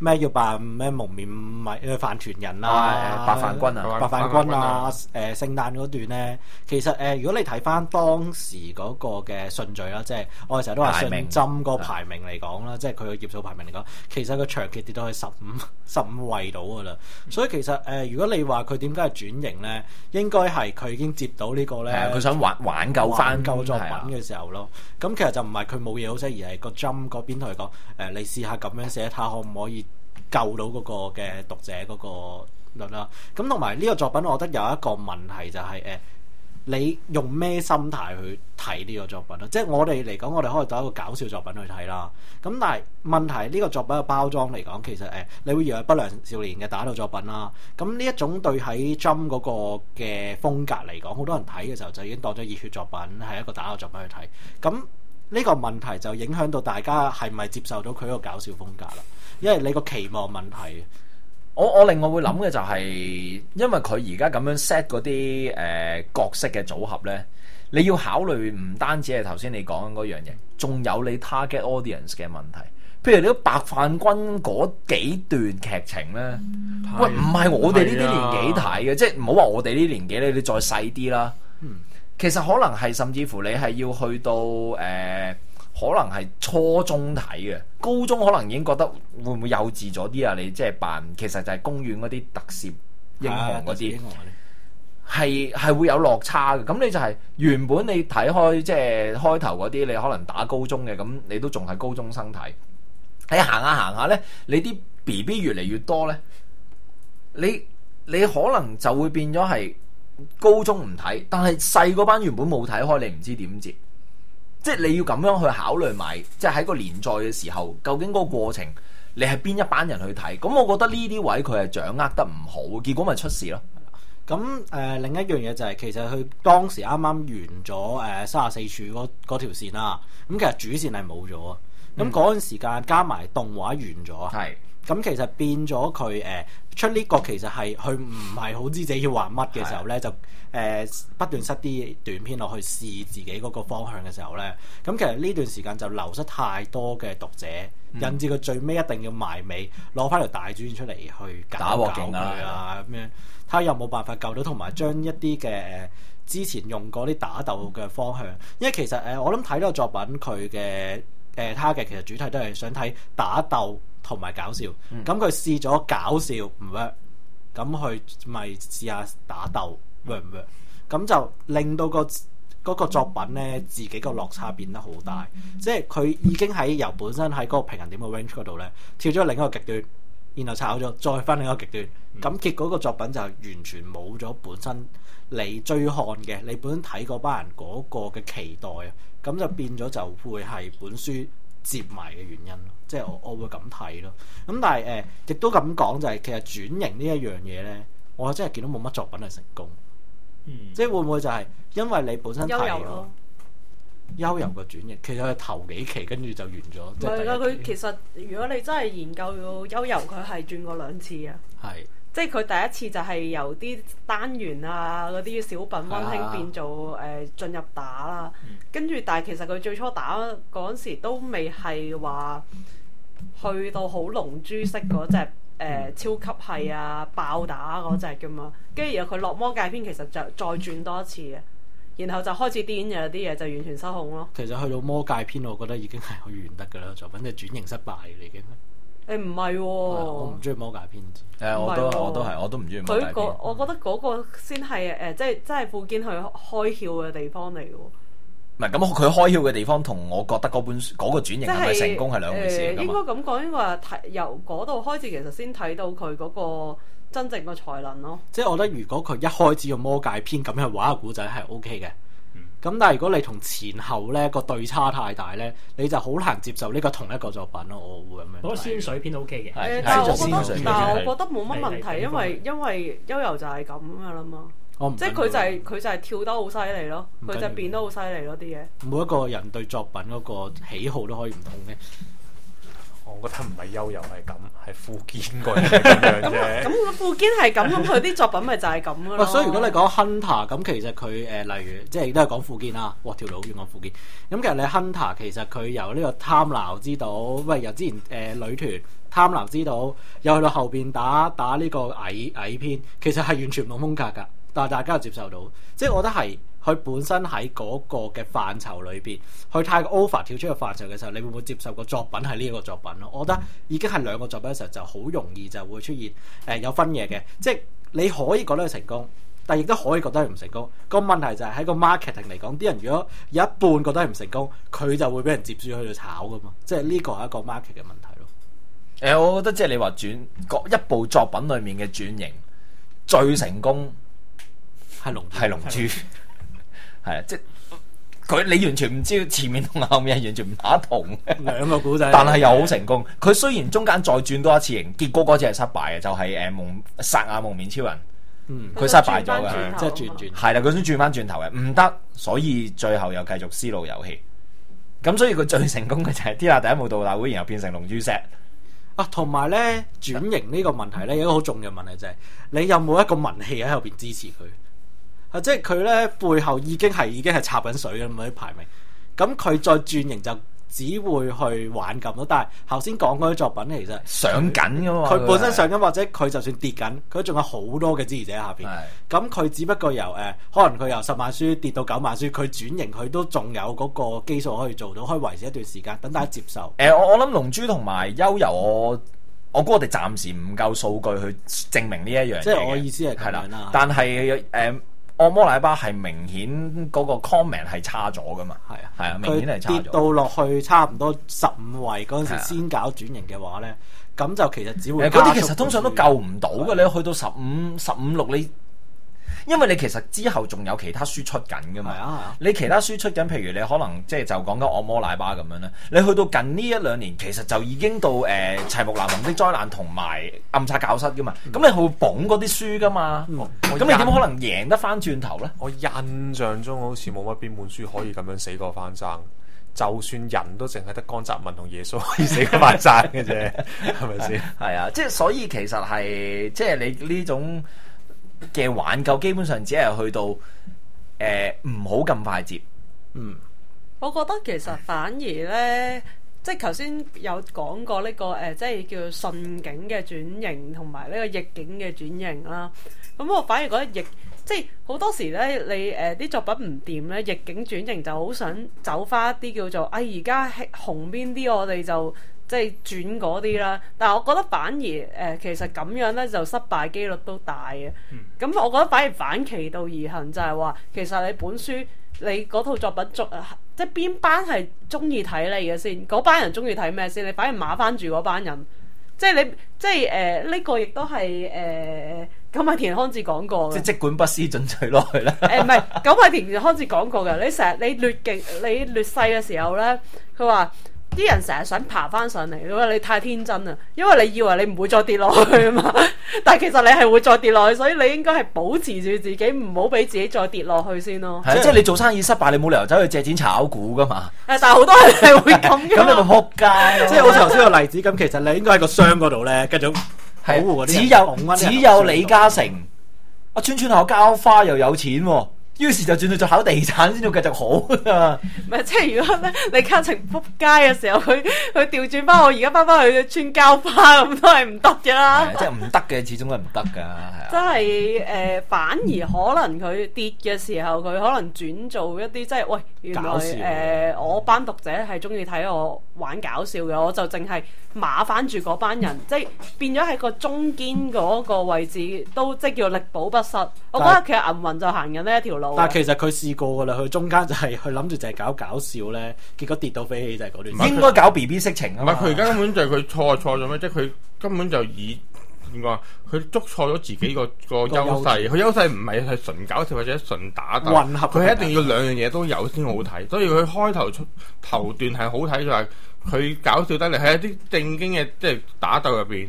咩要扮咩蒙面米誒飯團人啊， 白飯君啊， 白飯君啊，誒聖誕嗰段咧，其實誒如果你睇翻當時嗰個嘅順序啦，即係我哋成日都話信針個排名嚟講啦，即係佢個頁數排名嚟講，其實個長期跌到去十五十五位到噶啦，所以其實誒如果你話佢點解係轉型咧，應該係佢已經接到呢個咧， 佢想挽挽救翻救作品嘅時候咯。咁其實就唔係佢冇嘢好寫，而係個針嗰邊同佢講誒，你試下咁樣寫，睇下可唔可以救到嗰個嘅讀者嗰個率啦。咁同埋呢個作品，我覺得有一個問題就係、是、誒、呃，你用咩心態去睇呢個作品咯？即係我哋嚟講，我哋可以當一個搞笑作品去睇啦。咁但係問題呢、呢個作品嘅包裝嚟講，其實誒、呃，你會以為不良少年嘅打鬥作品啦。咁呢一種對喺 Jump 嗰個嘅風格嚟講，好多人睇嘅時候就已經當咗熱血作品，係一個打鬥作品去睇。咁呢個問題就影響到大家係咪接受到佢個搞笑風格啦？因為你個期望問題。 我我另外會諗嘅就係、是，因為佢而家咁樣 set 嗰啲誒角色嘅組合咧，你要考慮唔單止係頭先你講緊嗰樣嘢，仲有你 target audience 嘅問題。譬如你個白飯君嗰幾段劇情咧，嗯、喂唔係我哋呢啲年紀睇嘅，即係唔好話我哋呢啲年紀咧，你再細啲啦。嗯，其實可能係甚至乎你係要去到誒。呃可能係初中睇嘅，高中可能已經覺得會唔會幼稚咗啲啊？你即係扮，其實就係公園嗰啲特攝英雄嗰啲，係係會有落差嘅。咁你就係原本你睇開即係開頭嗰啲，你可能打高中嘅，咁你都仲係高中生睇。你行下行下咧，你啲 B B 越嚟越多咧，你你可能就會變咗係高中唔睇，但係細嗰班原本冇睇開，你唔知點接。即係你要咁樣去考慮埋，即係喺個連載嘅時候，究竟嗰個過程你係邊一班人去睇？咁我覺得呢啲位佢係掌握得唔好，結果咪出事咯。 咁誒、呃、另一樣嘢就係、是、其實佢當時啱啱完咗誒三十四處嗰嗰條線啦，咁其實主線係冇咗啊。咁嗰陣時間加埋動畫完咗，係咁、嗯、其實變咗佢誒出呢個其實係佢唔係好知自己要畫乜嘅時候咧，就誒、呃、不斷塞啲短篇落去試自己嗰個方向嘅時候咧，咁其實呢段時間就流失太多嘅讀者，嗯、引致佢最尾一定要埋尾攞翻條大專出嚟去搞搞佢啊咁樣，睇下有冇辦法救到，同埋將一啲嘅之前用過啲打鬥嘅方向，因為其實誒、呃、我諗睇呢個作品佢嘅。誒，他嘅其實主題都係想睇打鬥同埋搞笑，咁佢、嗯、試咗搞笑唔 work，咁佢咪試下打鬥 work 唔 work，咁就令到、個嗰、個作品咧自己個落差變得好大，嗯、即係佢已經喺由本身喺嗰個平衡點嘅 range 嗰度咧跳咗另一個極端，然後炒咗再翻另一個極端，咁、嗯、結果個作品就完全冇咗本身你追看嘅，你本身睇嗰班人嗰個嘅期待啊。咁就變咗就會係本書接埋嘅原因咯，即係我我會咁睇咯。咁但係誒，亦都咁講就係、是、其實轉型呢一樣嘢咧，我真係見到冇乜作品係成功。嗯，即係會唔會就係因為你本身睇咯，悠遊嘅轉型，其實佢頭幾期跟住就完咗。唔係㗎，佢其實如果你真係研究悠遊，佢係轉過兩次啊。係。即係佢第一次就係由啲單元啊嗰啲小品溫馨變做誒進入打啦，跟住、嗯、但係其實佢最初打嗰陣時都未係話去到好龍珠式嗰隻誒超級係啊爆打嗰隻㗎嘛，跟住然後佢落魔界篇其實就再轉多一次嘅，然後就開始癲嘅啲嘢就完全失控咯。 其實去到魔界篇，我覺得已經係好完得㗎啦，作品即係轉型失敗嚟嘅。 誒唔係喎， 我唔中意魔界篇。 誒我都我都係，我都唔中意魔界篇。 佢我覺得嗰個先係誒，即係即係富堅去開竅嘅地方嚟嘅喎。 唔係咁，佢開竅嘅地方同我覺得嗰本嗰、嗰個轉型係咪成功係兩回事嚟㗎嘛？ 應該咁講，應該話睇由嗰度開始，其實先睇到佢嗰個真正嘅才能咯。 即係我覺得，如果佢一開始用魔界篇咁樣畫個古仔係 O K 嘅。咁、嗯、但係如果你同前後咧個對差太大咧，你就好難接受呢個同一個作品咯。我會咁樣。 嗰個仙水篇 O K 嘅， 誒，但係我覺得，但係我覺得冇乜問題，因為因為悠遊就係咁噶啦嘛。即係佢就係佢就係跳得好犀利咯，佢就變得好犀利咯啲嘢。 每一個人對作品嗰個喜好都可以唔同嘅。 我覺得唔係悠遊係咁，係富堅個人係咁樣啫。 咁富堅係咁，咁佢啲作品咪就係咁嘅咯。 所以如果你講 Hunter 咁，其實佢誒、呃、例如即係亦都係講富堅啦。哇，條路好遠講富堅。咁其實你 Hunter 其實佢由呢個貪婪之島，喂由之前誒、呃、女團貪婪之島，又去到後邊打打呢個矮矮篇，其實係完全唔同風格㗎。但係大家又接受到，即係我覺得係佢本身喺嗰個嘅範疇裏邊，佢太過 over 跳出個範疇嘅時候，你會唔會接受個作品係呢一個作品咯？我覺得已經係兩個作品嘅時候，就好容易就會出現誒、呃、有分野嘅，即係你可以覺得佢成功，但亦都可以覺得佢唔成功。個問題就係喺個 marketing 嚟講，啲人如果有一半覺得係唔成功，佢就會俾人接住去度炒噶嘛，即係呢個係一個 market 嘅問題咯。 誒、呃，我覺得即係你話轉各一部作品裡面嘅轉型最成功。係龍係龍珠，係啊，即係佢你完全唔知前面同後面係完全唔打同兩個古仔， 但係又好成功。佢雖然中間再轉多一次型，結果嗰次係失敗嘅，就係誒蒙薩亞蒙面超人，嗯，佢失敗咗嘅， 即係轉轉係啦，佢想轉翻轉頭嘅，唔得，所以最後又繼續絲路遊戲。咁所以佢最成功嘅就係天下第一武道大會，然後變成龍珠 set。 啊，同埋咧轉型呢個問題咧，有一個好重要嘅問題就係、是、你有冇一個文氣喺後邊支持佢？啊！即係佢咧背後已經係已經係插緊水嘅咁啲排名，咁佢再轉型就只會去挽救咯。但係頭先講嗰啲作品其實上緊噶嘛， 佢本身上緊，或者佢就算跌緊，佢仲有好多嘅支持者喺下邊。咁佢只不過由誒、呃，可能佢由十萬書跌到九萬書，佢轉型佢都仲有嗰個基數可以做到，可以維持一段時間，等大家接受。 誒、呃，我我諗龍珠同埋悠遊，我我估我哋暫時唔夠數據去證明呢一樣嘢。 即係我意思係咁樣啦。 但係誒。呃惡魔奶巴係明顯嗰個 comment 係差咗噶嘛，係啊係啊，明顯係差咗。 跌到落去差唔多十五位嗰陣時先搞轉型嘅話咧，咁就其實只會嗰啲其實通常都救唔到嘅。你去到十五十五六你。因為你其實之後仲有其他書出緊噶嘛， 啊、 你其他書出緊，譬如你可能即係就講緊惡魔奶巴咁樣咧，你去到近呢一兩年，其實就已經到誒、呃、齊木楠雄的災難同埋暗殺教室噶嘛，咁、嗯、你會捧嗰啲書噶嘛，咁、嗯、你點可能贏得翻轉頭咧？ 我印象中好似冇乜邊本書可以咁樣死過翻生，就算人都淨係得江澤民同耶穌可以死過翻生嘅啫，係咪先？ 係啊，即係所以其實係即係你呢種嘅挽救基本上只係去到誒唔好咁快捷。嗯， 我覺得其實反而咧，即係頭先有講過呢、這個誒、呃，即係叫做順境嘅轉型同埋呢個逆境嘅轉型啦。咁我反而覺得逆，即係好多時咧，你誒啲、呃、作品唔掂咧，逆境轉型就好想走翻一啲叫做，哎而家紅邊啲，我哋就。即係轉嗰啲啦，但係我覺得反而誒、呃，其實咁樣咧就失敗機率都大嘅。咁、嗯、我覺得反而反其道而行，就係、是、話其實你本書你嗰套作品中，即係邊班係中意睇你嘅先？嗰班人中意睇咩先？你反而碼翻住嗰班人，即係你即係誒呢個亦都係誒久米田康治講過嘅。 即係即管不思進取落去啦。 誒唔係久米田康治講過嘅，你成日你劣勁你劣勢嘅時候咧，佢話。啲人成日想爬翻上嚟，因為你太天真啦，因為你以為你唔會再跌落去啊嘛，但係其實你係會再跌落去，所以你應該係保持住自己，唔好俾自己再跌落去先咯。 係，即係你做生意失敗，你冇理由走去借錢炒股噶嘛。 誒，但係好多人係會咁嘅。 咁你咪撲街。 即係好似頭先個例子咁，其實你應該喺個箱嗰度咧，繼續保護嗰啲。 只有只有李嘉誠，阿串串口交花又有錢喎。於是就轉到做考地產先至繼續好啊！ 唔係，即係如果咧李嘉誠撲街嘅時候，佢佢調轉翻我而家翻翻去穿膠花咁都係唔得嘅啦。 即係唔得嘅，始終都係唔得㗎，係啊！ 真係誒，反而可能佢跌嘅時候，佢可能轉做一啲即係喂，原來誒、呃、我班讀者係中意睇我玩搞笑嘅，我就淨係碼翻住嗰班人，即係變咗喺個中間嗰個位置都即係叫力保不失。我覺得其實銀魂就行緊呢一條路。 但係其實佢試過噶啦，佢中間就係佢諗住就係搞搞笑咧，結果跌到飛起就係嗰段。 應該搞 B B 色情啊嘛。 唔係佢而家根本就係佢錯錯咗咩？即係佢根本就以點講？佢捉錯咗自己個個優勢。佢優勢唔係係純搞笑或者純打鬥， 混合佢係一定要兩樣嘢都有先好睇。所以佢開頭出頭段係好睇，就係佢搞笑得嚟，喺一啲正經嘅即係打鬥入邊。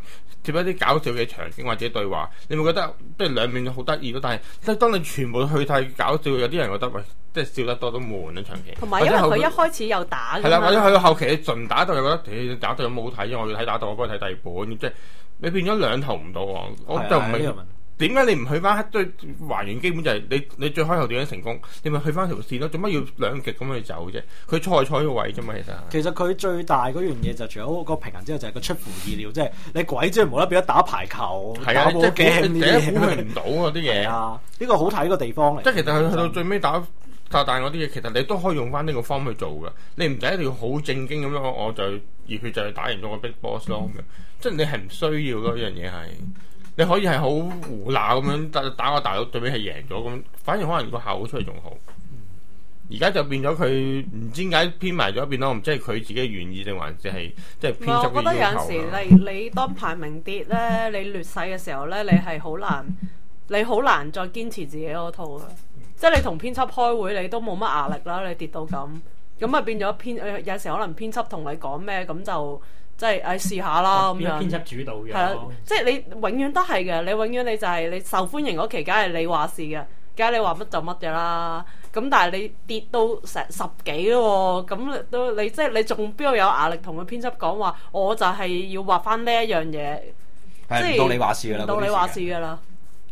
貼一啲搞笑嘅場景或者對話，你會覺得即係兩面好得意咯。但係即係當你全部去睇搞笑，有啲人覺得喂，即係笑得多都悶啊長期。 同埋因為佢一開始有打㗎嘛， 係啦，或者去到後期你盡打鬥又覺得，誒打鬥有冇好睇？我要睇打鬥，我幫你睇第二本，即係你變咗兩頭唔到喎。我就唔明點解你唔去翻對還原基本就係你你最開頭點樣成功，你咪去翻條線咯。做乜要兩極咁去走啫？佢錯錯個位啫嘛，其實。 其實佢最大嗰樣嘢就除咗個平衡之後，就係個出乎意料，即係你鬼知無啦啦變咗打排球、 係啊， 打波 game 第一估佢唔到嗰啲嘢啊！呢個好睇個地方嚟。 即係其實佢去到最尾打炸彈嗰啲嘢，其實你都可以用翻呢個方去做嘅。你唔使一定要好正經咁樣，我就熱血就係打贏咗個 big boss 咯咁樣。即係你係唔需要咯，呢樣嘢係。你可以係好胡鬧咁樣打打個大佬，最尾係贏咗咁，反而可能個效果出嚟仲好。而家就變咗佢唔知點解編埋咗一邊咯，我唔知係佢自己願意定還是係即係編輯嘅要求。 我覺得有陣時你你當排名跌咧，你劣勢嘅時候咧，你係好難，你好難再堅持自己嗰套嘅。即係你同編輯開會，你都冇乜壓力啦。你跌到咁，咁啊變咗編有時可能編輯同你講咩，咁就。即係誒試下啦咁樣， 編輯主導嘅， 係啦，即係你永遠都係嘅，你永遠你就係你受歡迎嗰期，梗係你話事嘅，梗係你話乜就乜嘅啦。咁但係你跌到成十幾咯，咁都你即係你仲邊度有壓力同個編輯講話？我就係要畫翻呢一樣嘢，即係到你話事㗎啦， 到你話事㗎啦。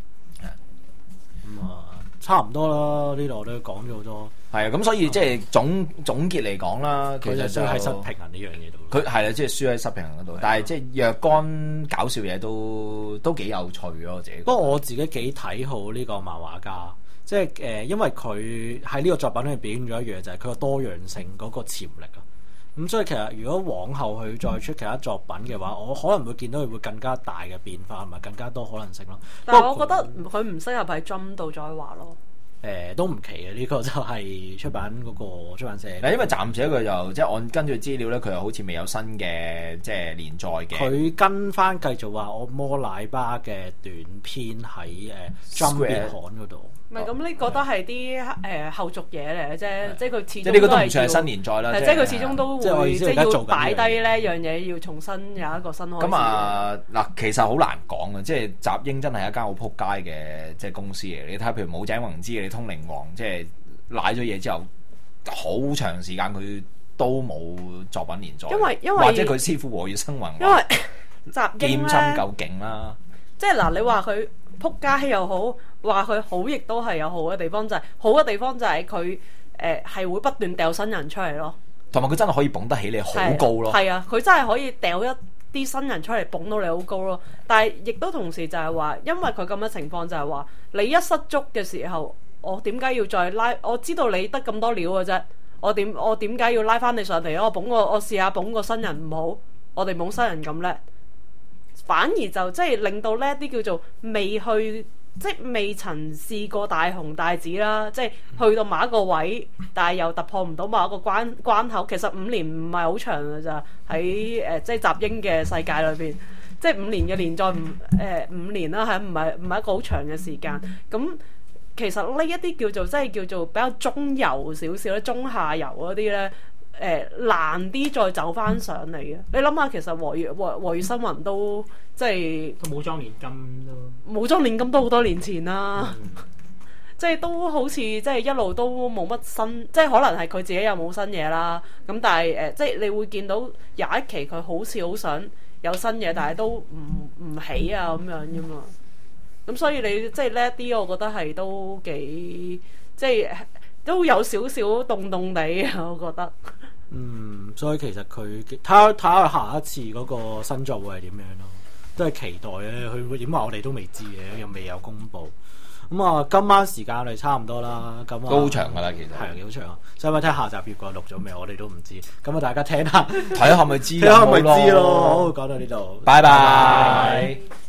咁啊，差唔多啦，呢度我都講咗好多。 係啊，咁所以即係總總結嚟講啦，其實就係失平衡呢樣嘢度。 佢係啦，即係輸喺失平衡嗰度。但係即係若干搞笑嘢都都幾有趣咯，我自己。 不過我自己幾睇好呢個漫畫家，即係誒、呃，因為佢喺呢個作品裏面表現咗一樣，就係佢個多樣性嗰個潛力啊。咁所以其實如果往後去再出其他作品嘅話，我可能會見到佢會更加大嘅變化，同埋更加多可能性咯。 但係我覺得佢唔適合喺 Jump 度再畫咯。 誒、呃、都唔奇嘅，呢、這個就係出版嗰個出版社。 嗱，因為暫時佢就即係按跟住資料咧，佢又好似未有新嘅即係連載嘅。 佢跟翻繼續話我摩奶巴嘅短篇喺誒 Jump 別刊嗰度。 唔係咁呢個都係啲誒後續嘢嚟嘅啫，即係佢始終即係呢個都唔算係新連載啦。 即係佢始終都會即係要擺低呢一樣嘢，要重新有一個新開始。 咁啊嗱，其實好難講嘅，即係集英真係一間好撲街嘅即係公司嚟。你睇下，譬如武井宏之嘅《通靈王》，即係賴咗嘢之後，好長時間佢都冇作品連載。 因為因為或者佢師傅和月生雲， 因為集英劍心夠勁啦。 即係嗱，你話佢撲街又好，話佢好，亦都係有好嘅地方，就係、是、好嘅地方就係佢誒係會不斷掉新人出嚟咯， 同埋佢真係可以捧得起你好高咯。 係啊，佢真係可以掉一啲新人出嚟捧到你好高咯。但係亦都同時就係話，因為佢咁嘅情況就係話，你一失足嘅時候，我點解要再拉？我知道你得咁多料嘅啫，我點我點解要拉翻你上嚟？我捧個我試下捧個新人唔好，我哋冇新人咁叻。反而就即係令到呢一啲叫做未去，即係未曾試過大紅大紫啦，即係去到某一個位，但係又突破唔到某一個關關口。其實五年唔係好長㗎咋，喺誒即係集英嘅世界裏邊，即係五年嘅連載，唔誒五年啦，係唔係唔係一個好長嘅時間。咁其實呢一啲叫做即係叫做比較中游少少咧，中下游嗰啲咧。誒、呃、難啲再走翻上嚟嘅，你諗下其實和月和和月新聞都即係都武裝年金都武裝年金都好多年前啦，嗯、即係都好似即係一路都冇乜新，即係可能係佢自己又冇新嘢啦。咁但係誒、呃，即係你會見到有一期佢好似好想有新嘢，但係都唔唔起啊咁樣啫嘛。咁所以你即係呢一啲，我覺得係都幾即係都有少少凍凍地啊，我覺得。 嗯，所以其實佢睇下睇下下一次嗰個新作會係點樣咯，都係期待咧。佢會點話我哋都未知嘅，又未有公佈。咁啊，今晚時間我哋差唔多啦。咁啊， 都好長噶啦，其實係幾好長啊。使唔使聽下集結果錄咗未？我哋都唔知。咁啊，大家聽下， 睇下咪知， 睇下咪知咯。好，講到呢度， 拜拜。